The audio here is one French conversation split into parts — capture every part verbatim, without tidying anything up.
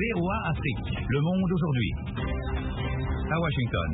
V O A Afrique, Le Monde aujourd'hui. À Washington.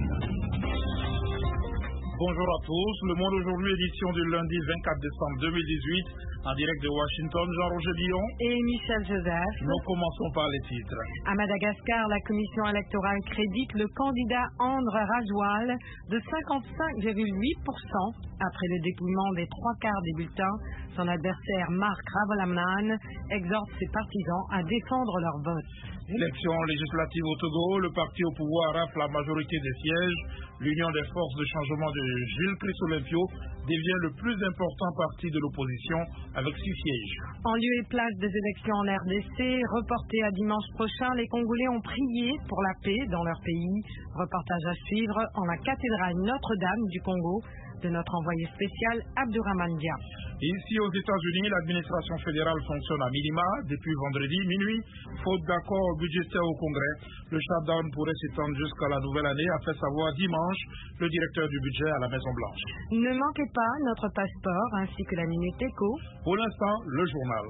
Bonjour à tous, Le Monde aujourd'hui, édition du lundi vingt-quatre décembre deux mille dix-huit, en direct de Washington, Jean-Roger Dion et Michel Joseph. Nous commençons par les titres. À Madagascar, la commission électorale crédite le candidat André Rajwal de cinquante-cinq virgule huit pour cent. Après le dépouillement des trois quarts des bulletins, son adversaire Marc Ravalomanana exhorte ses partisans à défendre leur vote. Élection législative au Togo, le parti au pouvoir rafle la majorité des sièges. L'Union des forces de changement de Gilles Christ-Olympio devient le plus important parti de l'opposition avec six sièges. En lieu et place des élections en R D C, reportées à dimanche prochain, les Congolais ont prié pour la paix dans leur pays. Reportage à suivre en la cathédrale Notre-Dame du Congo de notre envoyé spécial Abdourahmane Dia. Ici aux États-Unis, l'administration fédérale fonctionne à minima depuis vendredi minuit, faute d'accord budgétaire au Congrès. Le shutdown pourrait s'étendre jusqu'à la nouvelle année, a fait savoir dimanche le directeur du budget à la Maison-Blanche. Ne manquez pas notre passeport ainsi que la Minute Éco. Pour l'instant, le journal.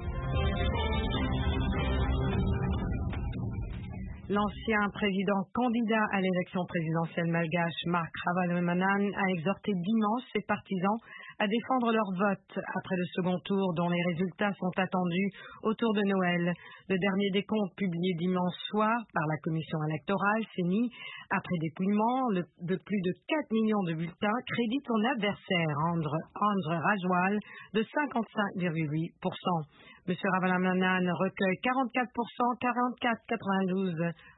L'ancien président candidat à l'élection présidentielle malgache, Marc Ravalomanana, a exhorté dimanche ses partisans à défendre leur vote après le second tour dont les résultats sont attendus autour de Noël. Le dernier décompte publié dimanche soir par la commission électorale, C E N I, après dépouillement de plus de quatre millions de bulletins, crédite son adversaire, André, André Rajwal, de cinquante-cinq virgule huit pour cent. M. Ravalomanana recueille quarante-quatre pour cent, quarante-quatre virgule quatre-vingt-douze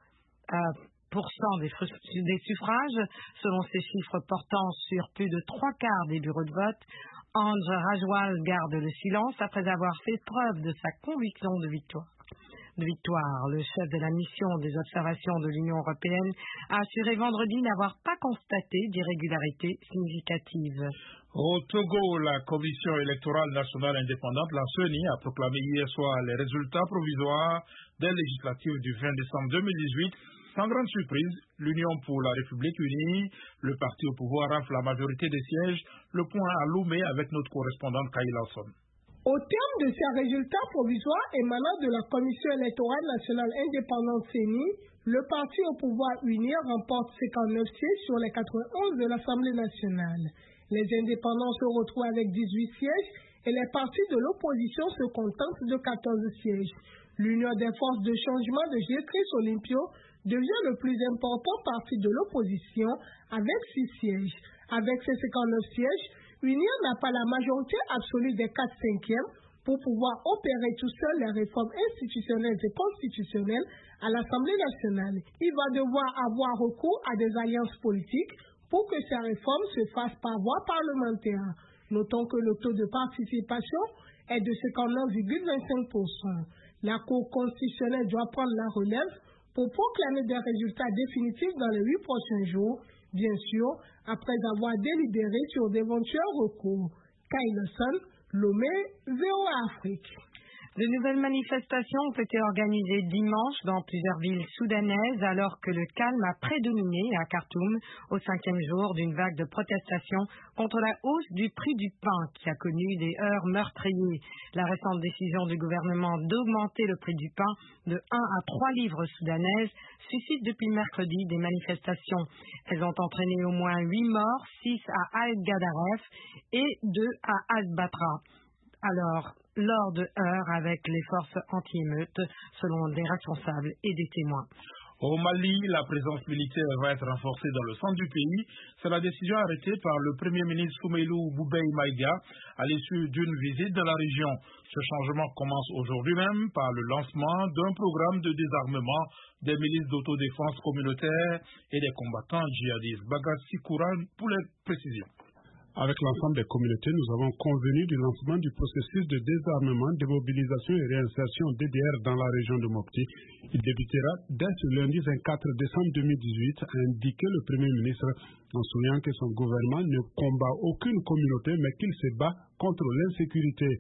pour cent des, des suffrages, selon ces chiffres portant sur plus de trois quarts des bureaux de vote. André Rajwal garde le silence après avoir fait preuve de sa conviction de victoire. De victoire. Le chef de la mission des observations de l'Union européenne a assuré vendredi n'avoir pas constaté d'irrégularité significative. Au Togo, la Commission électorale nationale indépendante, la C E N I, a proclamé hier soir les résultats provisoires des législatives du vingt décembre deux mille dix-huit. Sans grande surprise, l'Union pour la République unie, le parti au pouvoir rafle la majorité des sièges. Le point à Lomé avec notre correspondante Kay Lawson. Au terme de ces résultats provisoires émanant de la Commission électorale nationale indépendante C E N I, le parti au pouvoir uni remporte cinquante-neuf sièges sur les quatre-vingt-onze de l'Assemblée nationale. Les indépendants se retrouvent avec dix-huit sièges et les partis de l'opposition se contentent de quatorze sièges. L'Union des forces de changement de Gilles Christ-Olympio devient le plus important parti de l'opposition avec six sièges. Avec ses cinquante-neuf sièges, l'Union n'a pas la majorité absolue des quatre cinquièmes pour pouvoir opérer tout seul les réformes institutionnelles et constitutionnelles à l'Assemblée nationale. Il va devoir avoir recours à des alliances politiques pour que ces réformes se fassent par voie parlementaire. Notons que le taux de participation est de cinquante-neuf virgule vingt-cinq pour cent. La Cour constitutionnelle doit prendre la relève pour proclamer des résultats définitifs dans les huit prochains jours, bien sûr, après avoir délibéré sur d'éventuels recours. Kay Lawson, Lomé, V O A Afrique. De nouvelles manifestations ont été organisées dimanche dans plusieurs villes soudanaises alors que le calme a prédominé à Khartoum au cinquième jour d'une vague de protestations contre la hausse du prix du pain qui a connu des heurts meurtriers. La récente décision du gouvernement d'augmenter le prix du pain de un à trois livres soudanaises suscite depuis mercredi des manifestations. Elles ont entraîné au moins huit morts, six à Al-Gadaref et deux à Al-Batra. Alors, lors de heurts avec les forces anti-émeutes, selon des responsables et des témoins. Au Mali, la présence militaire va être renforcée dans le centre du pays. C'est la décision arrêtée par le Premier ministre Soumeilou Boubèye Maïga à l'issue d'une visite dans la région. Ce changement commence aujourd'hui même par le lancement d'un programme de désarmement des milices d'autodéfense communautaire et des combattants djihadistes. Bagassi Kouran pour les précisions. Avec l'ensemble des communautés, nous avons convenu du lancement du processus de désarmement, démobilisation et réinsertion D D R dans la région de Mopti. Il débutera dès ce lundi vingt-quatre décembre deux mille dix-huit, a indiqué le Premier ministre, en soulignant que son gouvernement ne combat aucune communauté, mais qu'il se bat contre l'insécurité.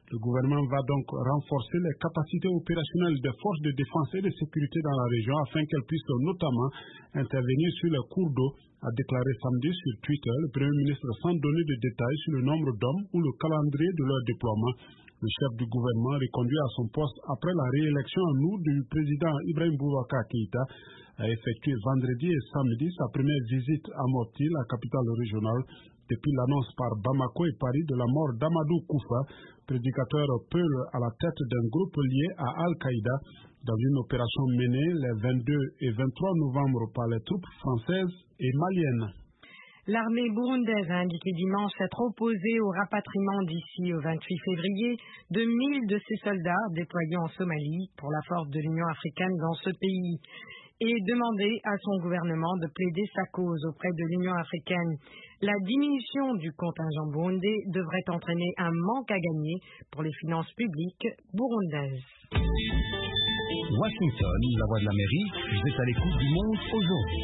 Le gouvernement va donc renforcer les capacités opérationnelles des forces de défense et de sécurité dans la région afin qu'elles puissent notamment intervenir sur les cours d'eau, a déclaré samedi sur Twitter le Premier ministre sans donner de détails sur le nombre d'hommes ou le calendrier de leur déploiement. Le chef du gouvernement, reconduit à son poste après la réélection en août du président Ibrahim Boubacar Keïta, a effectué vendredi et samedi sa première visite à Mopti, la capitale régionale, depuis l'annonce par Bamako et Paris de la mort d'Amadou Koufa, prédicateur peul à la tête d'un groupe lié à Al-Qaïda, dans une opération menée les vingt-deux et vingt-trois novembre par les troupes françaises et maliennes. L'armée burundaise a indiqué dimanche s'être opposée au rapatriement d'ici au vingt-huit février de mille de ses soldats déployés en Somalie pour la force de l'Union africaine dans ce pays et demandé à son gouvernement de plaider sa cause auprès de l'Union africaine. La diminution du contingent burundais devrait entraîner un manque à gagner pour les finances publiques burundaises. Washington, la voix de l'Amérique, vous êtes à l'écoute du monde aujourd'hui.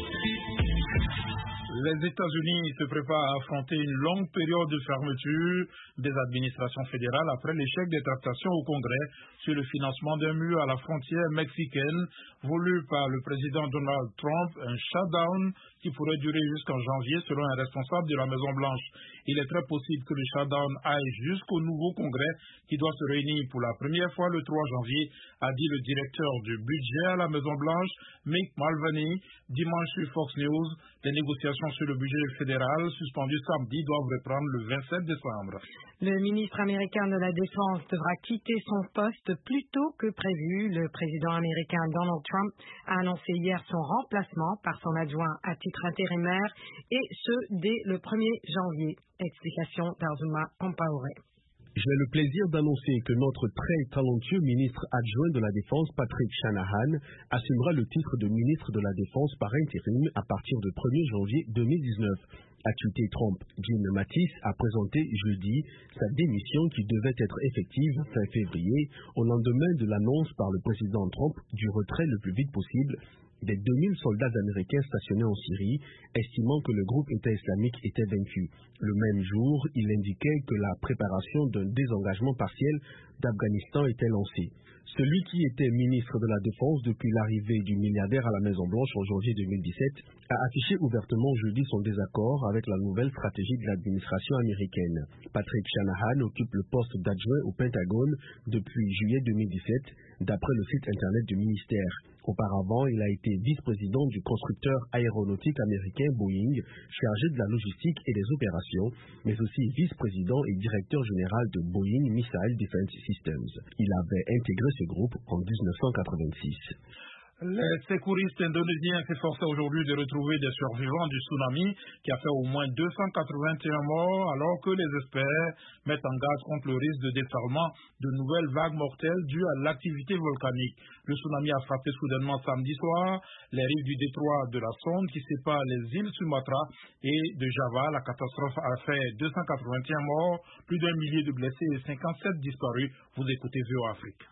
Les États-Unis se préparent à affronter une longue période de fermeture des administrations fédérales après l'échec des tractations au Congrès sur le financement d'un mur à la frontière mexicaine voulu par le président Donald Trump, un shutdown qui pourrait durer jusqu'en janvier selon un responsable de la Maison-Blanche. Il est très possible que le shutdown aille jusqu'au nouveau Congrès qui doit se réunir pour la première fois le trois janvier, a dit le directeur du budget à la Maison-Blanche, Mick Mulvaney, dimanche sur Fox News. Les négociations sur le budget fédéral suspendues samedi doivent reprendre le vingt-sept décembre. Le ministre américain de la Défense devra quitter son poste plus tôt que prévu. Le président américain Donald Trump a annoncé hier son remplacement par son adjoint à titre intérimaire et ce dès le premier janvier. Explication d'Azuma Compaoré. J'ai le plaisir d'annoncer que notre très talentueux ministre adjoint de la Défense, Patrick Shanahan, assumera le titre de ministre de la Défense par intérim à partir du premier janvier deux mille dix-neuf. A tweeté Trump, Jim Mattis a présenté jeudi sa démission qui devait être effective fin février au lendemain de l'annonce par le président Trump du retrait le plus vite possible des deux mille soldats américains stationnés en Syrie, estimant que le groupe État islamique était vaincu. Le même jour, il indiquait que la préparation d'un désengagement partiel d'Afghanistan était lancée. Celui qui était ministre de la Défense depuis l'arrivée du milliardaire à la Maison-Blanche en janvier deux mille dix-sept a affiché ouvertement jeudi son désaccord avec la nouvelle stratégie de l'administration américaine. Patrick Shanahan occupe le poste d'adjoint au Pentagone depuis juillet deux mille dix-sept, d'après le site internet du ministère. Auparavant, il a été vice-président du constructeur aéronautique américain Boeing, chargé de la logistique et des opérations, mais aussi vice-président et directeur général de Boeing Missile Defense Systems. Il avait intégré ce groupe en dix-neuf cent quatre-vingt-six. Les secouristes indonésiens s'efforcent aujourd'hui de retrouver des survivants du tsunami qui a fait au moins deux cent quatre-vingt-un morts alors que les experts mettent en garde contre le risque de déferlement de nouvelles vagues mortelles dues à l'activité volcanique. Le tsunami a frappé soudainement samedi soir les rives du détroit de la Sonde qui sépare les îles Sumatra et de Java. La catastrophe a fait deux cent quatre-vingt-un morts, plus d'un millier de blessés et cinquante-sept disparus. Vous écoutez V O Afrique.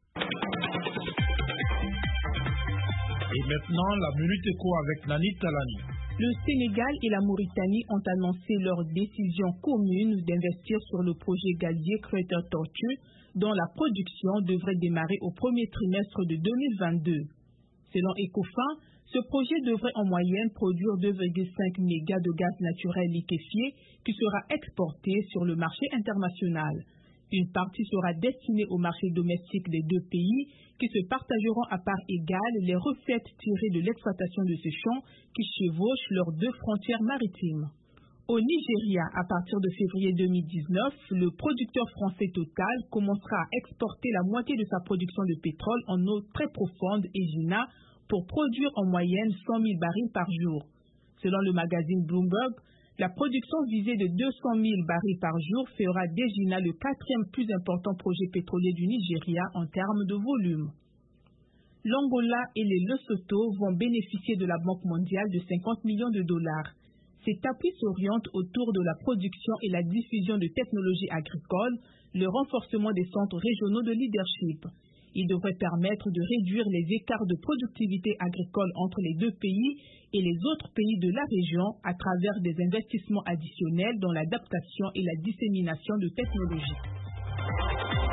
Et maintenant, la Minute Éco avec Nani Talani. Le Sénégal et la Mauritanie ont annoncé leur décision commune d'investir sur le projet gazier Crater Tortue, dont la production devrait démarrer au premier trimestre de deux mille vingt-deux. Selon Ecofin, ce projet devrait en moyenne produire deux virgule cinq mégas de gaz naturel liquéfié qui sera exporté sur le marché international. Une partie sera destinée au marché domestique des deux pays qui se partageront à part égale les recettes tirées de l'exploitation de ces champs qui chevauchent leurs deux frontières maritimes. Au Nigeria, à partir de février deux mille dix-neuf, le producteur français Total commencera à exporter la moitié de sa production de pétrole en eau très profonde Egina pour produire en moyenne cent mille barils par jour. Selon le magazine Bloomberg, la production visée de deux cent mille barils par jour fera d'Egina le quatrième plus important projet pétrolier du Nigeria en termes de volume. L'Angola et les Lesotho vont bénéficier de la Banque mondiale de cinquante millions de dollars. Cet appui s'oriente autour de la production et la diffusion de technologies agricoles, le renforcement des centres régionaux de leadership. Il devrait permettre de réduire les écarts de productivité agricole entre les deux pays et les autres pays de la région à travers des investissements additionnels dans l'adaptation et la dissémination de technologies.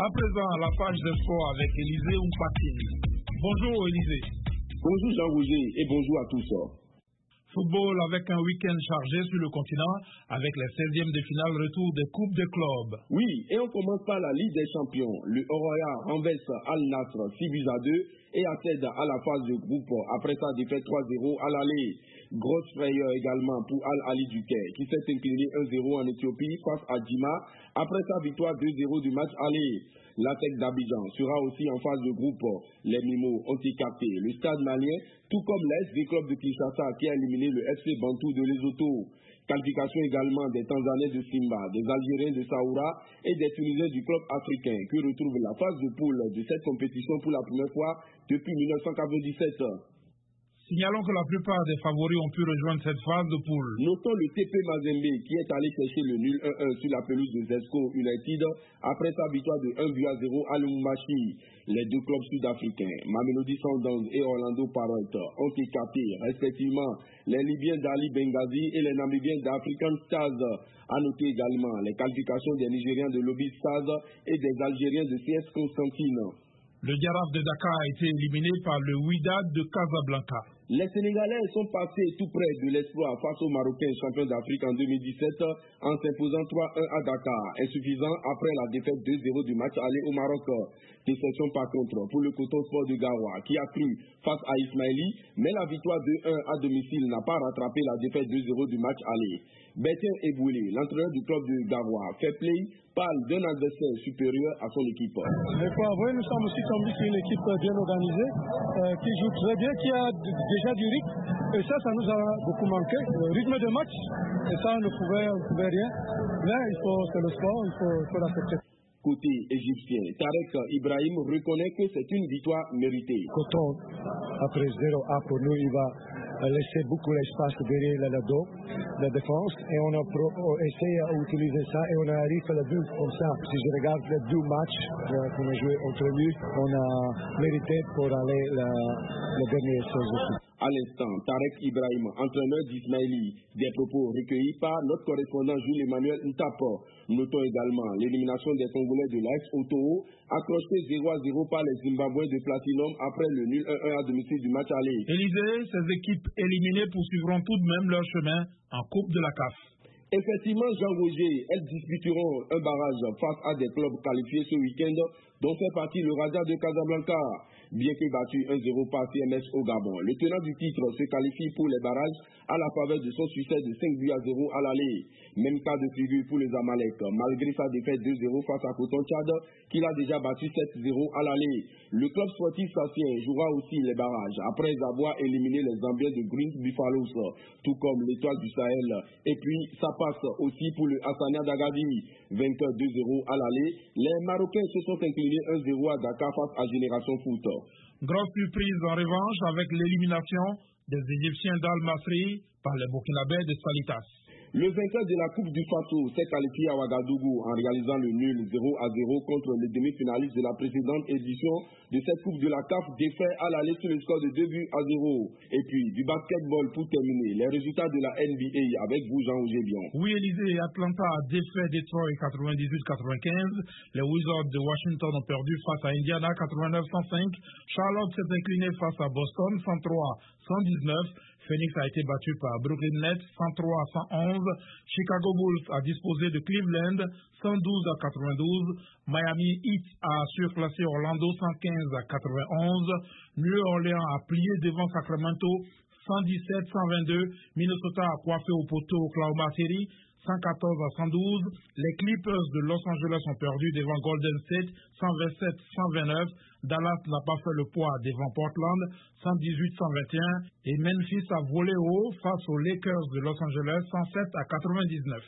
À présent, la page de sport avec Élisée Oupatini. Bonjour Élisée. Bonjour Jean-Roger et bonjour à tous. Football avec un week-end chargé sur le continent avec les seizièmes de finale retour des Coupes des clubs. Oui, et on commence par la Ligue des Champions. Le Oroya renverse Al-Nassr six buts à deux et accède à la phase de groupe après sa défaite trois zéro à l'aller. Grosse frayeur également pour Al-Ali du Caire qui s'est incliné un zéro en Éthiopie face à Djima après sa victoire deux zéro du match aller. L'A T E C d'Abidjan sera aussi en phase de groupe. Les Mimos ont écarté le Stade malien, tout comme l'A S V Club de Kinshasa qui a éliminé le F C Bantou de Lesotho. Qualification également des Tanzaniens de Simba, des Algériens de Saoura et des Tunisiens du club africain qui retrouvent la phase de poule de cette compétition pour la première fois depuis mille neuf cent quatre-vingt-dix-sept. Signalons que la plupart des favoris ont pu rejoindre cette phase de poule. Notons le T P Mazembe qui est allé chercher le nul un un sur la pelouse de Zesco United après sa victoire de un but à zéro à Lubumbashi. Les deux clubs sud-africains, Mamelodi Sundowns et Orlando Pirates, ont écarté respectivement les Libyens d'Ali Benghazi et les Namibiens d'African Stars. À noter également les qualifications des Nigériens de Lobby Stars et des Algériens de C S Constantine. Le Giraffe de Dakar a été éliminé par le Wydad de Casablanca. Les Sénégalais sont passés tout près de l'exploit face aux Marocains champions d'Afrique en deux mille dix-sept en s'imposant trois un à Dakar, insuffisant après la défaite deux zéro du match aller au Maroc. Déception par contre pour le Coton Sport de Garoua qui a cru face à Ismaili, mais la victoire deux un à domicile n'a pas rattrapé la défaite deux zéro du match aller. Bertin Eboulé, l'entraîneur du club de Garoua, fait play, parle d'un adversaire supérieur à son équipe. Mais pour avouer, nous sommes aussi tombés sur une équipe bien organisée, euh, qui joue très bien, qui a déjà du rythme. Et ça, ça nous a beaucoup manqué. Le rythme de match, et ça, on ne pouvait, on pouvait rien. Mais il faut, c'est le sport, il faut, il faut l'accepter. Côté égyptien, Tarek Ibrahim reconnaît que c'est une victoire méritée. Coton, après zéro un pour nous, il va laisser beaucoup d'espace derrière le dos, la défense, et on a pro, essayé d'utiliser ça et on arrive à la but comme ça. Si je regarde les deux matchs qu'on a joué entre nous, on a mérité pour aller la, la dernière saison. À l'instant, Tarek Ibrahim, entraîneur d'Ismaili, des propos recueillis par notre correspondant Jules Emmanuel Ntapo. Notons également l'élimination des Congolais de l'A S Otoo, accroché zéro à zéro par les Zimbabwéens de Platinum après le nul un un à domicile du match aller. Élisée, ces équipes éliminées poursuivront tout de même leur chemin en Coupe de la C A F. Effectivement, Jean-Roger, elles disputeront un barrage face à des clubs qualifiés ce week-end, dont fait partie le Raja de Casablanca. Bien que battu un zéro par C M S au Gabon, le tenant du titre se qualifie pour les barrages à la faveur de son succès de cinq buts à zéro à l'aller. Même cas de figure pour les Amalek, malgré sa défaite deux zéro face à Coton Tchad, qu'il a déjà battu sept zéro à l'aller. Le club sportif sassien jouera aussi les barrages après avoir éliminé les Zambiens de Green Buffaloes, tout comme l'Étoile du Sahel. Et puis, ça passe aussi pour le Hassania d'Agadir, vainqueur deux zéro à l'aller. Les Marocains se sont inclinés un zéro à Dakar face à Génération Foot. Grosse surprise en revanche avec l'élimination des Égyptiens d'Al-Masri par les Burkinabés de Salitas. Le vainqueur de la Coupe du Faso s'est qualifié à Ouagadougou en réalisant le nul zéro à zéro contre les demi-finalistes de la précédente édition de cette Coupe de la C A F défait à l'aller sur le score de deux buts à zéro. Et puis du basketball pour terminer, les résultats de la N B A avec vous Jean-Roger Bion. Oui Élisée, Atlanta a défait Detroit quatre-vingt-dix-huit à quatre-vingt-quinze. Les Wizards de Washington ont perdu face à Indiana quatre-vingt-neuf à cent cinq. Charlotte s'est incliné face à Boston cent trois à cent dix-neuf. Phoenix a été battu par Brooklyn Nets cent trois à cent onze. Chicago Bulls a disposé de Cleveland cent douze à quatre-vingt-douze. Miami Heat a surclassé Orlando cent quinze à quatre-vingt-onze. New Orleans a plié devant Sacramento cent dix-sept à cent vingt-deux. Minnesota a coiffé au poteau Oklahoma City cent quatorze à cent douze. Les Clippers de Los Angeles ont perdu devant Golden State cent vingt-sept à cent vingt-neuf. Dallas n'a pas fait le poids devant Portland cent dix-huit à cent vingt et un. Et Memphis a volé haut face aux Lakers de Los Angeles cent sept à quatre-vingt-dix-neuf.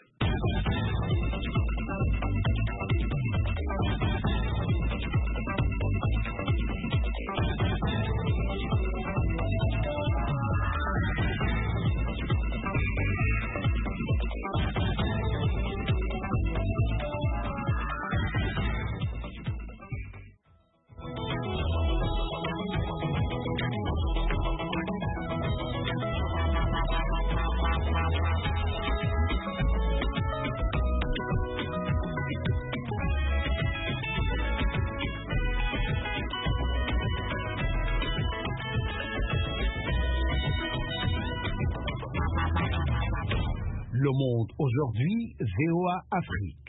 Monde aujourd'hui, V O A Afrique.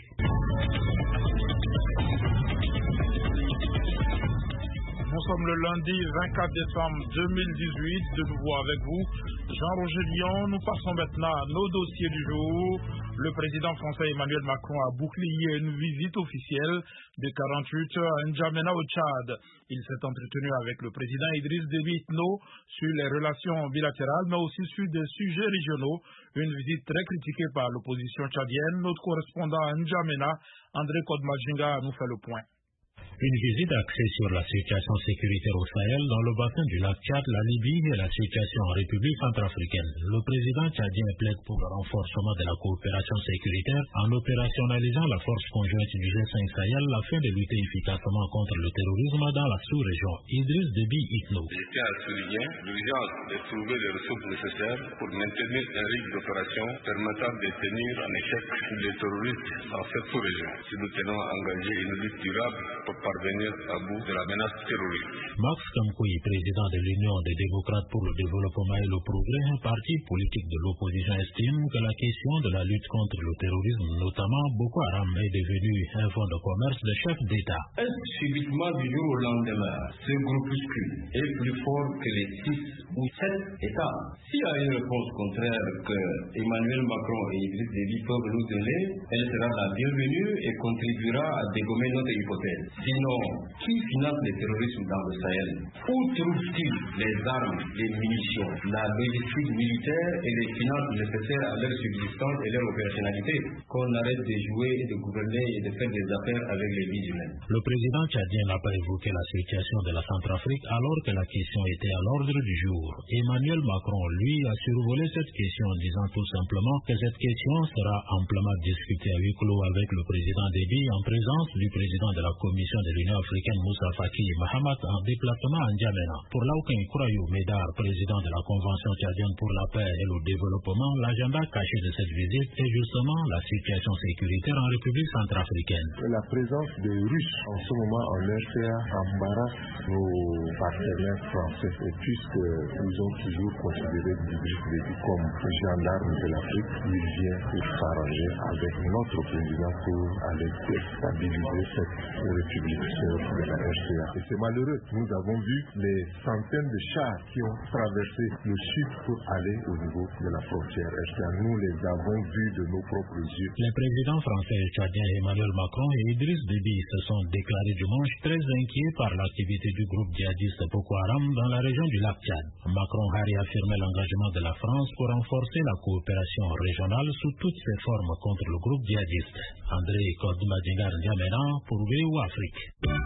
Nous sommes le lundi vingt-quatre décembre deux mille dix-huit, de nouveau avec vous, Jean-Roger Lyon. Nous passons maintenant à nos dossiers du jour. Le président français Emmanuel Macron a bouclé hier une visite officielle de quarante-huit heures à N'Djamena au Tchad. Il s'est entretenu avec le président Idriss Déby Itno sur les relations bilatérales, mais aussi sur des sujets régionaux. Une visite très critiquée par l'opposition tchadienne. Notre correspondant à N'Djamena, André Kodmajinga, nous fait le point. Une visite axée sur la situation sécuritaire au Sahel, dans le bassin du lac Tchad, la Libye et la situation en République centrafricaine. Le président tchadien plaide pour le renforcement de la coopération sécuritaire en opérationnalisant la force conjointe du G cinq Sahel afin de lutter efficacement contre le terrorisme dans la sous-région. Idriss Déby Itno. Je tiens à souligner l'urgence de trouver les ressources nécessaires pour maintenir un rythme d'opération permettant de tenir en échec les terroristes dans cette sous-région. Si nous tenons à engager une lutte durable pour parvenir à bout de la menace terroriste. Max Kamkoui, président de l'Union des démocrates pour le développement et le progrès, un parti politique de l'opposition, estime que la question de la lutte contre le terrorisme, notamment Boko Haram, est devenue un fonds de commerce de chefs d'État. Est-ce subitement du jour au lendemain, ce groupuscule est plus fort que les six ou sept États? S'il y a une réponse contraire que Emmanuel Macron et Idriss Déby peuvent nous donner, elle sera la bienvenue et contribuera à dégommer notre hypothèse. Sinon, qui finance le terrorisme dans le Sahel? Où trouve-t-il les armes, les munitions, la logistique militaire et les finances nécessaires à leur subsistance et leur opérationnalité? Qu'on arrête de jouer et de gouverner et de faire des affaires avec les vies humaines. Le président tchadien n'a pas évoqué la situation de la Centrafrique alors que la question était à l'ordre du jour. Emmanuel Macron, lui, a survolé cette question en disant tout simplement que cette question sera amplement discutée à huis clos avec le président Déby en présence du président de la Commission de l'Union africaine Moussa Faki Mahamat en déplacement à N'Djamena. Pour Laouken Kourayou Médar, président de la Convention tchadienne pour la paix et le développement, l'agenda caché de cette visite est justement la situation sécuritaire en République centrafricaine. La présence des Russes en ce moment en R C A embarrasse nos partenaires français, et puisqu'ils ont toujours considéré Idriss Déby comme gendarme de l'Afrique, il vient pour s'arranger avec notre président pour aller stabiliser cette République sœur de la R C A. Et c'est malheureux. Nous avons vu les centaines de chars qui ont traversé le sud pour aller au niveau de la frontière R C A. Nous les avons vus de nos propres yeux. Les présidents français et tchadiens Emmanuel Macron et Idriss Déby se sont déclarés dimanche très inquiets par l'activité du groupe djihadiste Boko Haram dans la région du lac Tchad. Macron a réaffirmé l'engagement de la France pour renforcer la coopération régionale sous toutes ses formes contre le groupe djihadiste. André Kodmadingar N'Djamena pour V O A Afrique.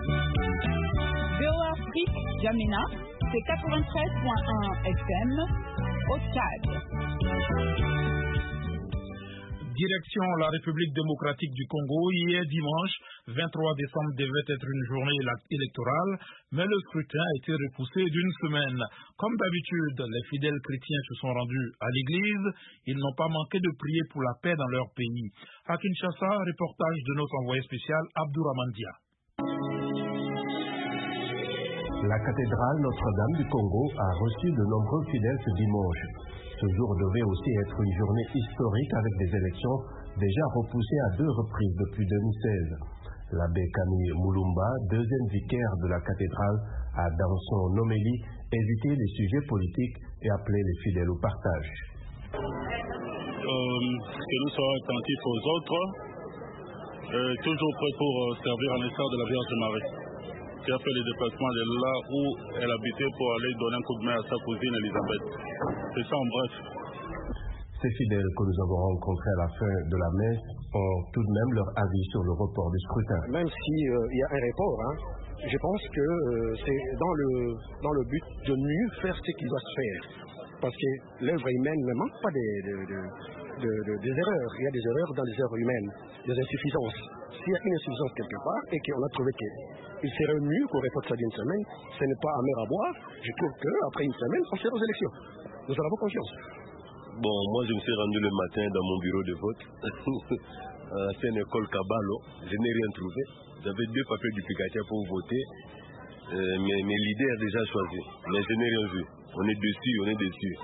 V O A Afrique, N'Djamena, c'est quatre-vingt-treize virgule un F M au Tchad. Direction la République démocratique du Congo. Hier dimanche vingt-trois décembre devait être une journée électorale, mais le scrutin a été repoussé d'une semaine. Comme d'habitude, les fidèles chrétiens se sont rendus à l'église. Ils n'ont pas manqué de prier pour la paix dans leur pays. À Kinshasa, reportage de notre envoyé spécial Abdourahmane Dia. La cathédrale Notre-Dame du Congo a reçu de nombreux fidèles ce dimanche. Ce jour devait aussi être une journée historique avec des élections déjà repoussées à deux reprises depuis deux mille seize. L'abbé Camille Moulumba, deuxième vicaire de la cathédrale, a dans son homélie évité les sujets politiques et appelé les fidèles au partage. Euh, que nous soyons attentifs aux autres, euh, toujours prêts pour euh, servir à l'instar de la Vierge Marie, qui a fait le déplacement de là où elle habitait pour aller donner un coup de main à sa cousine Elisabeth. C'est ça en bref. Ces fidèles que nous avons rencontrés à la fin de la messe ont tout de même leur avis sur le report du scrutin. Même s'il euh, y a un report, hein, je pense que euh, c'est dans le, dans le but de mieux faire ce qui doit se faire. Parce que l'œuvre humaine ne manque pas des, de, de, de, de, des erreurs. Il y a des erreurs dans les œuvres humaines, des insuffisances. S'il y a une insuffisance quelque part et qu'on a trouvé qu'il serait mieux qu'on reporte ça d'une semaine, ce n'est pas amer à boire. Je trouve qu'après une semaine, on sera aux élections. Nous en avons confiance. Bon, moi je me suis rendu le matin dans mon bureau de vote. C'est une école Kabalo. Je n'ai rien trouvé. J'avais deux papiers duplicatifs pour voter. Euh, mais, mais l'idée est déjà choisie. Mais je n'ai rien vu. On est dessus, on est dessus.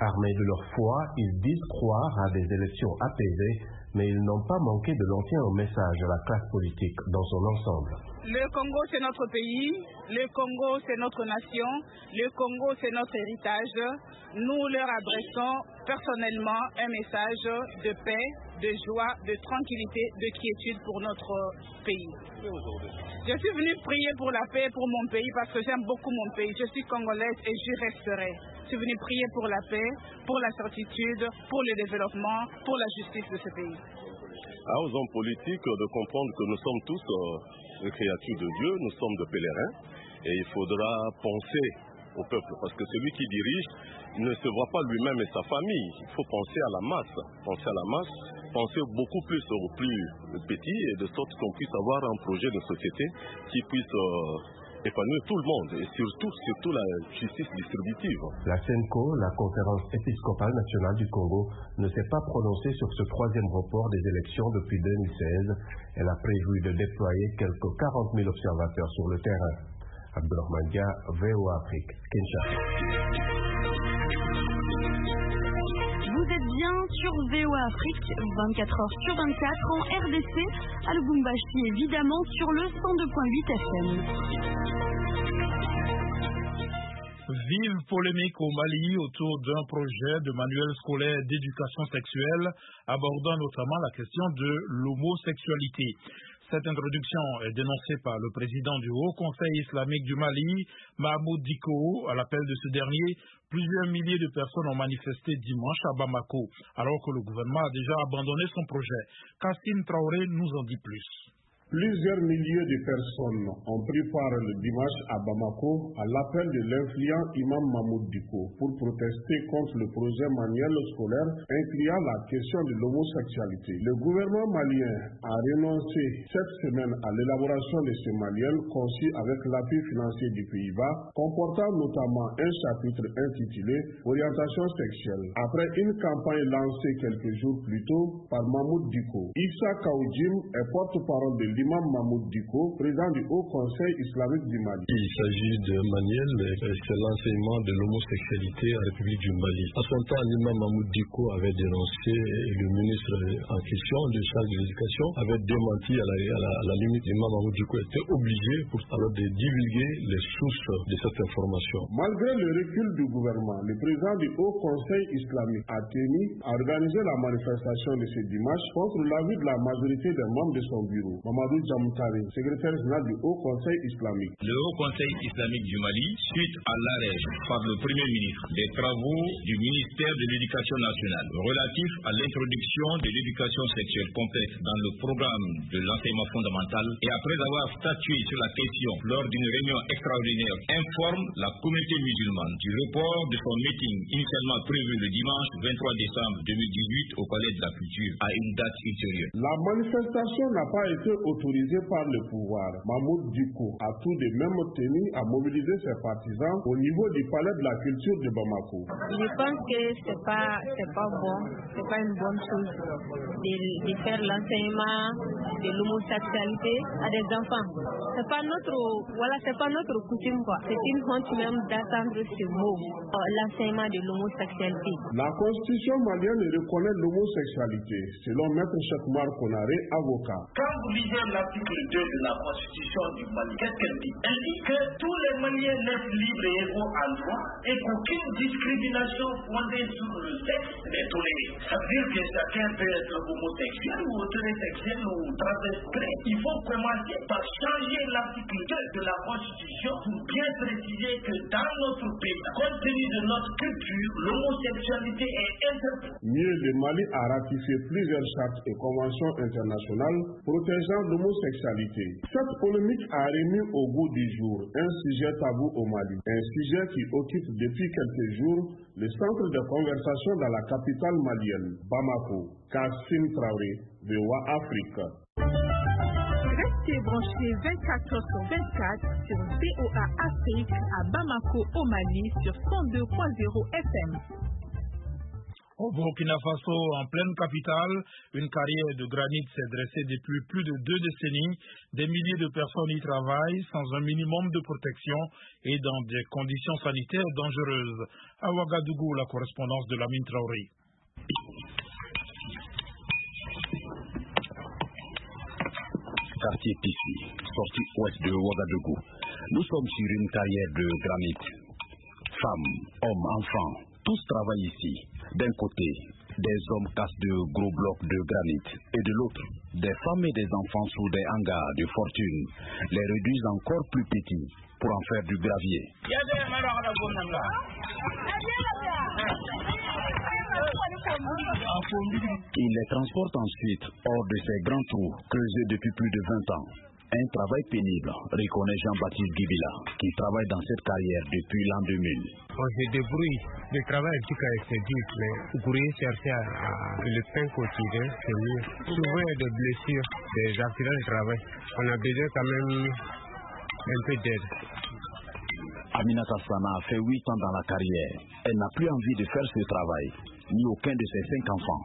Armés de leur foi, ils disent croire à des élections apaisées, mais ils n'ont pas manqué de lancer un message à la classe politique dans son ensemble. Le Congo, c'est notre pays. Le Congo, c'est notre nation. Le Congo, c'est notre héritage. Nous leur adressons personnellement un message de paix, de joie, de tranquillité, de quiétude pour notre pays. Je suis venue prier pour la paix pour mon pays parce que j'aime beaucoup mon pays. Je suis congolaise et j'y resterai. Je suis venue prier pour la paix, pour la certitude, pour le développement, pour la justice de ce pays. Ah, aux hommes politiques de comprendre que nous sommes tous euh, des créatures de Dieu, nous sommes des pèlerins et il faudra penser au peuple parce que celui qui dirige ne se voit pas lui-même et sa famille. Il faut penser à la masse, penser à la masse, penser beaucoup plus aux plus petits et de sorte qu'on puisse avoir un projet de société qui puisse euh, épanouir tout le monde et surtout, surtout la justice distributive. La SENCO, la conférence épiscopale nationale du Congo, ne s'est pas prononcée sur ce troisième report des élections depuis deux mille seize. Elle a prévu de déployer quelques quarante mille observateurs sur le terrain. Abdelrahman Dia, V O A Afrique, Kinshasa. Vous êtes bien sur V O A Afrique, vingt-quatre heures sur vingt-quatre, en R D C, à Lubumbashi évidemment, sur le cent deux virgule huit F M. Vive polémique au Mali autour d'un projet de manuel scolaire d'éducation sexuelle abordant notamment la question de l'homosexualité. Cette introduction est dénoncée par le président du Haut Conseil islamique du Mali, Mahmoud Dicko. À l'appel de ce dernier, plusieurs milliers de personnes ont manifesté dimanche à Bamako, alors que le gouvernement a déjà abandonné son projet. Kassim Traoré nous en dit plus. Plusieurs milliers de personnes ont pris part le dimanche à Bamako à l'appel de l'influent imam Mahmoud Dicko pour protester contre le projet manuel scolaire incluant la question de l'homosexualité. Le gouvernement malien a renoncé cette semaine à l'élaboration de ce manuel conçu avec l'appui financier du Pays-Bas, comportant notamment un chapitre intitulé Orientation sexuelle, après une campagne lancée quelques jours plus tôt par Mahmoud Dicko. Issa Kaoudjim est porte-parole de l'imam Mahmoud Dicko, président du Haut Conseil islamique du Mali. Il s'agit d'un manuel, c'est l'enseignement de l'homosexualité en République du Mali. À son temps, l'imam Mahmoud Dicko avait dénoncé et le ministre en question, le chargé de l'éducation, avait démenti à la, à la, à la limite. L'imam Mahmoud Dicko était obligé pour, alors de divulguer les sources de cette information. Malgré le recul du gouvernement, le président du Haut Conseil islamique a tenu à organiser la manifestation de ce dimanche contre l'avis de la majorité des membres de son bureau. Mamadou Jamtari, secrétaire général du Haut Conseil islamique. Le Haut Conseil islamique du Mali, suite à l'arrêt par le Premier ministre des travaux du ministère de l'Éducation nationale relatifs à l'introduction de l'éducation sexuelle complète dans le programme de l'enseignement fondamental et après avoir statué sur la question lors d'une réunion extraordinaire, informe la communauté musulmane du report de son meeting initialement prévu le dimanche vingt-trois décembre deux mille dix-huit au Palais de la Culture à une date ultérieure. La manifestation n'a pas été autorisé par le pouvoir. Mahmoud Dicko a tout de même tenu à mobiliser ses partisans au niveau du palais de la culture de Bamako. Je pense que c'est pas c'est pas bon, c'est pas une bonne chose de, de faire l'enseignement de l'homosexualité à des enfants. C'est pas notre voilà, c'est pas notre coutume quoi. C'est une honte même d'entendre ce mot, l'enseignement de l'homosexualité. La constitution malienne reconnaît l'homosexualité, selon Maître Cheikh-Mar Konaré, avocat. Quand vous lisez l'article deux de la Constitution du Mali, qu'est-ce qu'elle dit? Elle dit que tous les Maliens naissent libres et égaux en droit et qu'aucune discrimination fondée sur le sexe n'est tolérée. Ça veut dire que chacun peut être homosexuel ou hétérosexuel ou transgressé. Il faut commencer par changer l'article deux de la Constitution pour bien préciser que dans notre pays, compte tenu de notre culture, l'homosexualité est interdite. Mieux, le Mali a ratifié plusieurs chartes et conventions internationales protégeant l'homosexualité. Cette polémique a remis au goût du jour un sujet tabou au Mali, un sujet qui occupe depuis quelques jours le centre de conversation dans la capitale malienne, Bamako. Kassim Traoré, V O A Afrique. Restez branchés vingt-quatre heures sur vingt-quatre sur V O A Afrique à Bamako au Mali sur cent deux point zéro F M. Au Burkina Faso, en pleine capitale, une carrière de granit s'est dressée depuis plus de deux décennies. Des milliers de personnes y travaillent sans un minimum de protection et dans des conditions sanitaires dangereuses. À Ouagadougou, la correspondance de Lamine Traoré. Quartier Pissi, sortie ouest de Ouagadougou. Nous sommes sur une carrière de granit. Femmes, hommes, enfants, tous travaillent ici. D'un côté, des hommes cassent de gros blocs de granit et de l'autre, des femmes et des enfants sous des hangars de fortune les réduisent encore plus petits pour en faire du gravier. Ils les transportent ensuite hors de ces grands trous creusés depuis plus de vingt ans. Un travail pénible, reconnaît Jean-Baptiste Guibila, qui travaille dans cette carrière depuis l'an deux mille. On se débrouille. Le travail c'est dur, mais pour y chercher à, à, le pain quotidien, c'est mieux. Souvent, il y a des blessures, des accidents de travail. On a besoin quand même un peu d'aide. Aminata Sana a fait huit ans dans la carrière. Elle n'a plus envie de faire ce travail, ni aucun de ses cinq enfants.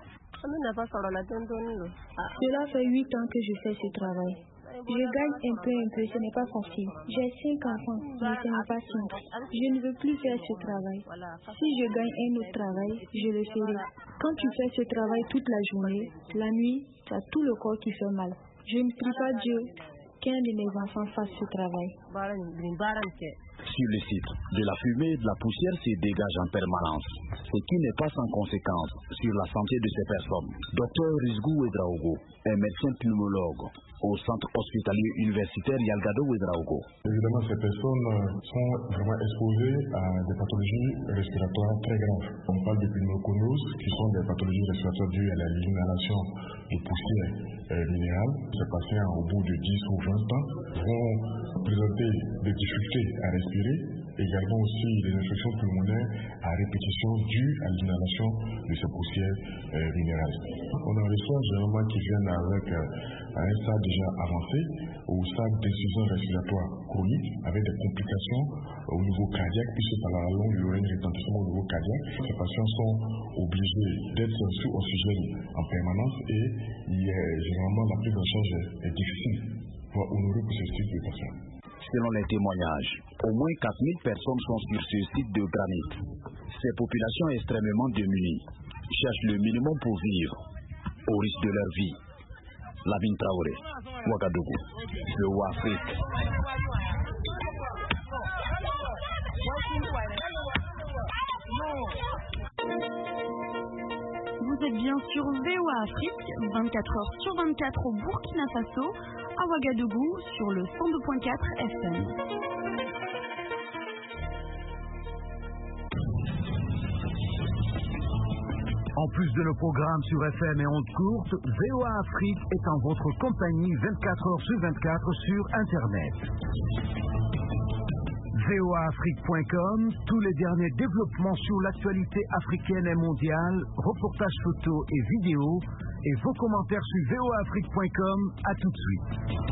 Cela fait huit ans que je fais ce travail. Je gagne un peu, un peu, ce n'est pas facile. J'ai cinq enfants, mais ce n'est pas simple. Je ne veux plus faire ce travail. Si je gagne un autre travail, je le ferai. Quand tu fais ce travail toute la journée, la nuit, tu as tout le corps qui fait mal. Je ne prie pas Dieu qu'un de mes enfants fasse ce travail. Sur le site, de la fumée et de la poussière se dégagent en permanence, ce qui n'est pas sans conséquence sur la santé de ces personnes. Docteur Rizgou Ouedraogo, un médecin pneumologue au centre hospitalier universitaire Yalgado Ouedraogo. Évidemment, ces personnes sont vraiment exposées à des pathologies respiratoires très graves. On parle de pneumoconiose, qui sont des pathologies respiratoires dues à l'inhalation de poussière euh, minérale. Ces patients, au bout de dix ou vingt ans, vont présenter des difficultés à respirer, également aussi des infections pulmonaires à répétition dues à l'inhalation de ces poussières euh, minérales. On en reçoit généralement qui viennent avec euh, un stade déjà avancé ou stade d'insuffisance respiratoire chronique avec des complications euh, au niveau cardiaque, puisque par la longue il y aurait un retentissement au niveau cardiaque. Ces patients sont obligés d'être sous oxygène en permanence et il y a, généralement la prise en charge est difficile pour honorer pour ce type de patients. Selon les témoignages, au moins quatre mille personnes sont sur ce site de granit. Ces populations extrêmement démunies cherchent le minimum pour vivre, au risque de leur vie. Lamine Traoré, Ouagadougou, V O A Afrique. Vous êtes bien sur V O A Afrique, vingt-quatre heures sur vingt-quatre au Burkina Faso, à Ouagadougou, sur le cent deux point quatre F M. En plus de nos programmes sur F M et ondes courtes, V O A Afrique est en votre compagnie vingt-quatre heures sur vingt-quatre sur Internet. V O A Afrique point com, tous les derniers développements sur l'actualité africaine et mondiale, reportages photos et vidéos, et vos commentaires sur V O A Afrique point com. À tout de suite.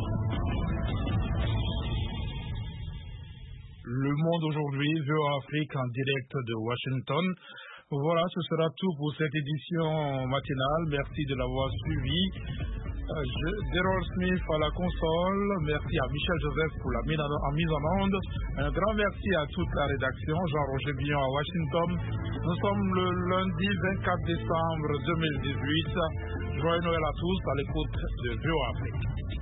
Le Monde aujourd'hui, V O A Afrique en direct de Washington. Voilà, ce sera tout pour cette édition matinale. Merci de l'avoir suivi. Euh, Derol Smith à la console. Merci à Michel Joseph pour la mise en, en mise en onde. Un grand merci à toute la rédaction. Jean-Roger Billon à Washington. Nous sommes le lundi vingt-quatre décembre deux mille dix-huit. Joyeux Noël à tous à l'écoute de V O A Afrique.